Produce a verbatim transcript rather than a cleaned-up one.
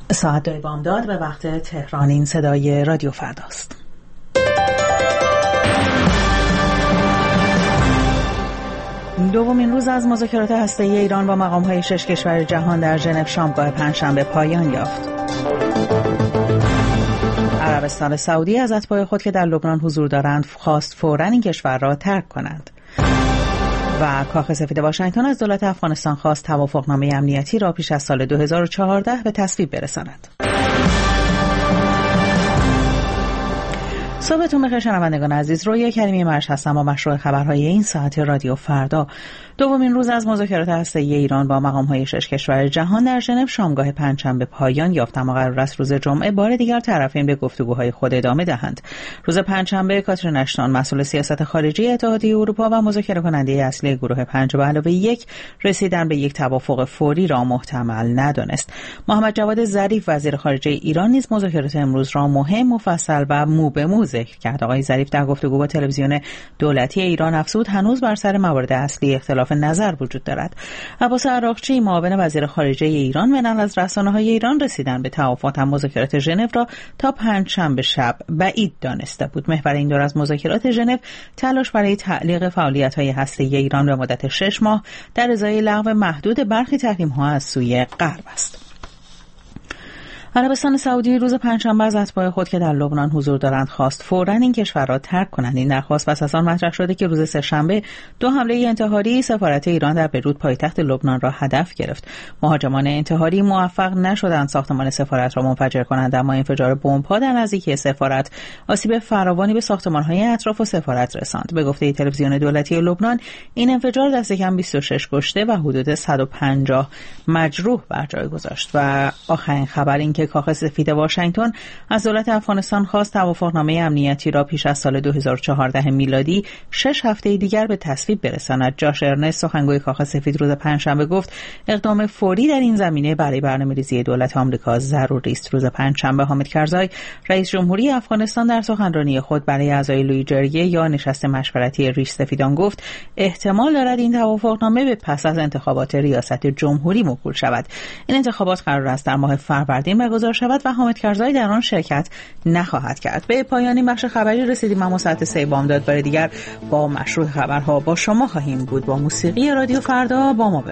ساعت دو بامداد به وقت تهران. این صدای رادیو فرداست. دومین روز از مذاکرات هسته‌ای ایران با مقام‌های شش کشور جهان در ژنو شامگاه پنجشنبه پایان یافت. عربستان سعودی از اتباع خود که در لبنان حضور دارند خواست فوراً این کشور را ترک کنند. و کاخ سفید واشنگتن از دولت افغانستان خواست توافقنامه امنیتی را پیش از سال دو هزار و چهارده به تصویب برساند. صبحتون بخیر شنوندگان عزیز، رویا کریمی مرش هستم با مشروع خبرهای این ساعت رادیو فردا. دومین روز از مذاکرات هسته‌ای ایران با مقام‌های شش کشور جهان در ژنو شامگاه پنجشنبه پایان یافت، اما قرار است روز جمعه بار دیگر طرفین به گفتگوهای خود ادامه دهند. روز پنجشنبه کاترین اشتون مسئول سیاست خارجی اتحادیه اروپا و مذاکره کننده اصلی گروه پنج به علاوه یک رسیدن به یک توافق فوری را محتمل ندانست. محمد جواد ظریف وزیر خارجه ایران نیز مذاکرات امروز را مهم، مفصل و مو به مو ذکر کرد. آقای ظریف در گفتگو با تلویزیون دولتی ایران افزود هنوز بر سر موارد اصلی اختلاف نظر وجود دارد. عباس عراقچی معاون وزیر خارجه ایران منال از رسانه‌های ایران رسیدن به توافق در مذاکرات ژنو را تا پنجشنبه شب بعید دانسته بود. محور این دور از مذاکرات ژنو تلاش برای تعلیق فعالیت‌های هسته‌ای ایران به مدت شش ماه در ازای لغو محدود برخی تحریم‌ها از سوی غرب است. عربستان سعودی روز پنجشنبه از اتباع خود که در لبنان حضور دارند خواست فوراً این کشور را ترک کنند. این درخواست پس از آن مطرح شده که روز سه‌شنبه دو حمله انتحاری سفارت ایران در بیروت پایتخت لبنان را هدف گرفت. مهاجمان انتحاری موفق نشدند ساختمان سفارت را منفجر کنند، اما انفجار بمب‌ها در نزدیکی سفارت آسیب فراوانی به ساختمان‌های اطراف و سفارت رساند. به گفته تلویزیون دولتی لبنان این انفجار دست کم بیست و شش کشته و حدود صد و پنجاه مجروح بر جای گذاشت. و آخرین خبر این که کاخ سفید واشنگتن از دولت افغانستان خواست توافقنامه امنیتی را پیش از سال دو هزار و چهارده میلادی شش هفته دیگر به تصویب برساند. جاش ارنست سخنگوی کاخ سفید روز پنجشنبه گفت اقدام فوری در این زمینه برای برنامه‌ریزی دولت آمریکا ضروری است. روز پنجشنبه حامد کرزای رئیس جمهوری افغانستان در سخنرانی خود برای اعضای لوی جرگه یا نشست مشورتی ریش سفیدان گفت احتمال دارد این توافقنامه به پس از انتخابات ریاست جمهوری موکول شود. این انتخابات قرار است در ماه فروردین برگزار شود و حامد کرزای در آن شرکت نخواهد کرد. به پایان این بخش خبری رسیدیم. اما ساعت سه بامداد بار دیگر با مشروع خبرها با شما خواهیم بود. با موسیقی رادیو فردا با ما